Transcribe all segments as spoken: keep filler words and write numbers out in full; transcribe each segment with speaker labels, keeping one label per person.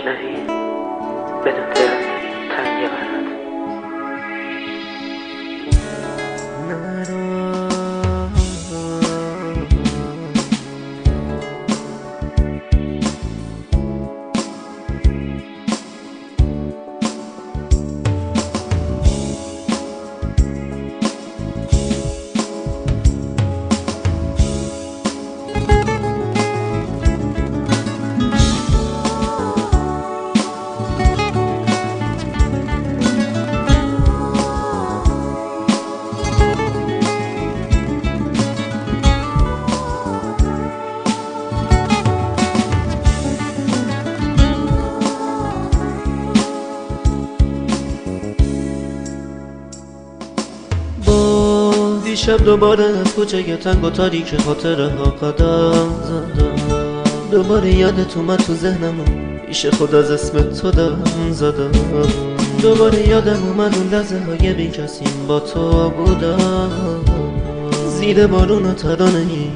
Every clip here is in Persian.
Speaker 1: بشنوی بدون دل تنگ قلبت.
Speaker 2: دیشب دوباره از کوچه تنگ و تاریک خاطره ها قدم زدم، دوباره یادت اومد تو ذهنم و پیش خود از اسم تو دم زدم، دوباره یادم اومد اون لحظه های بی کسیم با تو بودم، زیر بارون و ترانه ای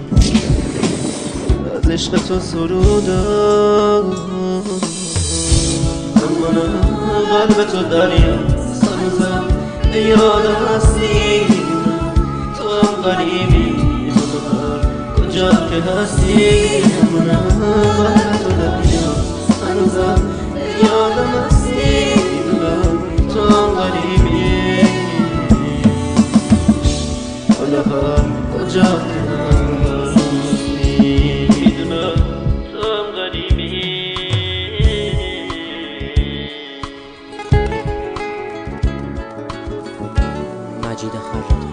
Speaker 2: از عشق تو سرودم. اما نه قلب تو دریا سنوزم ای آدم هستی، غریبی کجا که هستی، همونه قلب تو دریا هنوزم یادم هستی، تو غریبی حالا هم کجا که هستی، میدونم تو غریبی.
Speaker 3: مجید خالدها.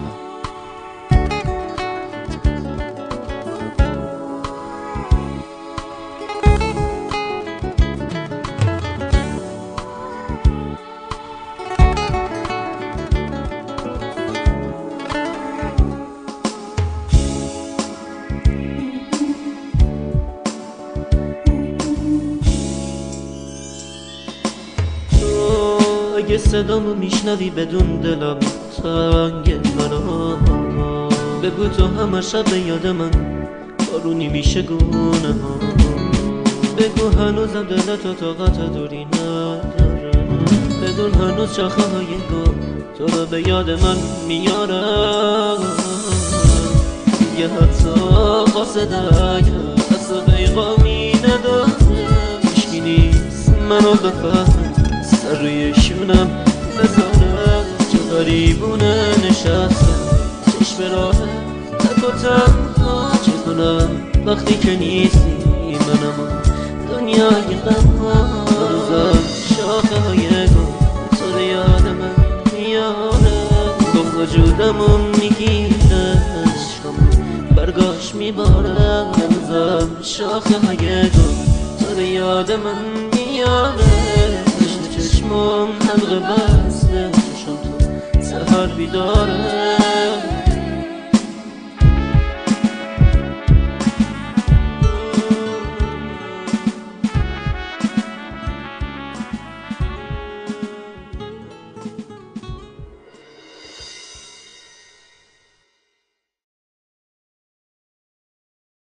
Speaker 2: اگه صدامو میشنوی بدون دلم تنگ منو بگو تو همه شب به یاد من بارونی میشه گونه ها، بگو هنوزم دلتو طاقت دوری نداره، بدون هنوز شاخه های گل تو رو به یاد من میارم، یه حتی قاصدک اصلا پیغامی نداره، هیچکی نیست منو بفهم سر روی شونم بذارم، چه غریبونه نشستم چشم راه تک و تنها، چه کنم وقتی که نیستی منم دنیای غم ها، روزم شاخه های گل تو رو یاد من میاره، گفت وجودمو میگیره عشقم برگاش میباره، روزم شاخه های گل تو رو یاد من میاره، چشمم حلقه بسته چشم تو سهر بیداره،